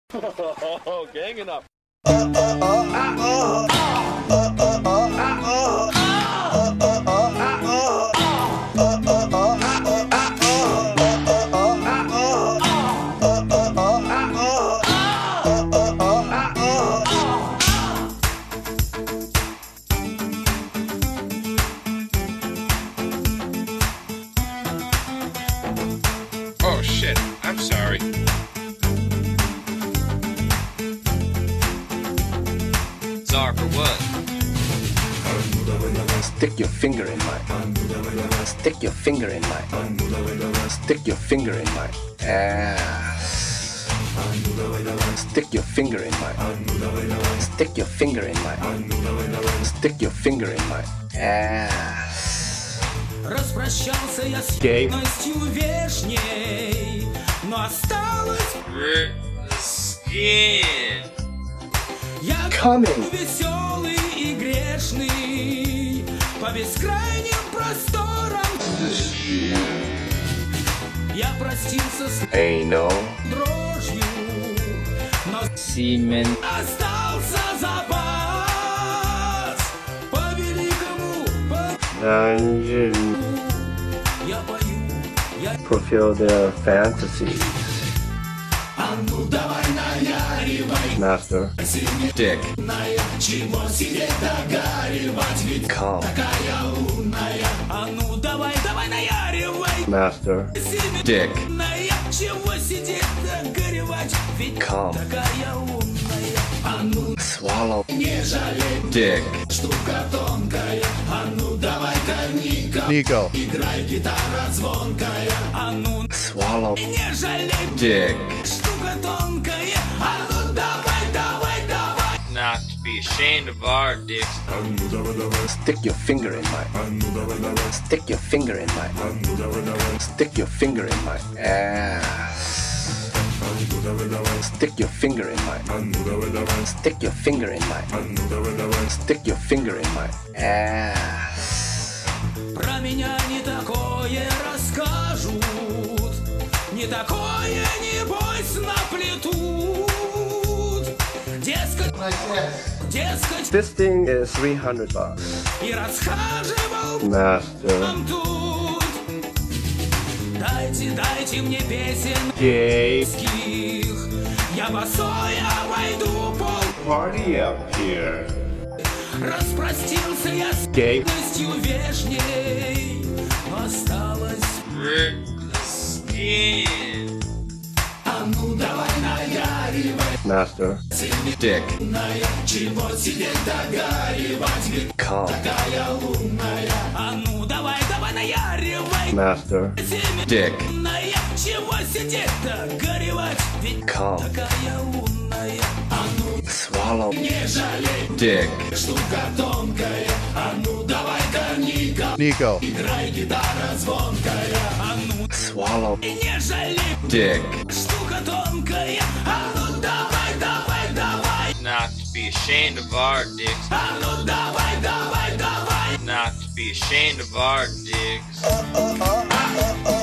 Ganging up. Oh shit, I'm sorry. Sorry for what? Stick your finger in my. Stick your finger in my. Stick your finger in my ass. Stick your finger in my. Stick your finger in my. Stick your finger in my ass. Распрощался я с Gay. юностью вешней, но осталось Skin. я Coming. веселый и грешный по бескрайним просторам. Я простился с Ain't no дрожью, но semen. остался запас по великому, Dungeon. я пою, я Fulfill their fantasies. а ну давай наяривай, Master. Dick. чего сидеть догоривать, ведь Come. такая умная. А ну давай, давай наяривай, Master. Dick. семейная, чего сидеть догоревать, ведь Come. такая умная. А ну Swallow. не жалей, Dick. штука тонкая. А ну давай-ка, Nico. играй, гитара звонкая. А ну Swallow. не жалей, Dick. штука тонкая. А ну давай, давай, давай. Not to be ashamed of our dicks. Stick your finger in my. Stick your finger in my. Stick your finger in my ass. Stick your finger in my. Stick your finger in my. Stick your finger in my ass. Про меня не такое расскажут, не такое, небось, наплетут. Дескать, дескать, This thing is $300. и расхаживал Master. там тут. Дайте, дайте мне песен Gay. русских, я босая войду пол. Party up here. Распростился я с Gay. юностью вешней, но осталось. Skin. А ну давай наяривай, Master. Dick. чего сидеть догоривать, ведь Come. такая умная. А ну давай, давай наяривай, Master. Dick. семейная, чего сидеть догоревать, ведь Come. такая умная. А ну Swallow. не жалей, Dick. штука тонкая. А ну давай-ка, Nico. играй, гитара звонкая. А ну Swallow. не жалей, Dick. штука тонкая. А ну давай, давай, давай. Not to be ashamed of our dicks. А ну давай, давай, давай. Not to be ashamed of our dicks. А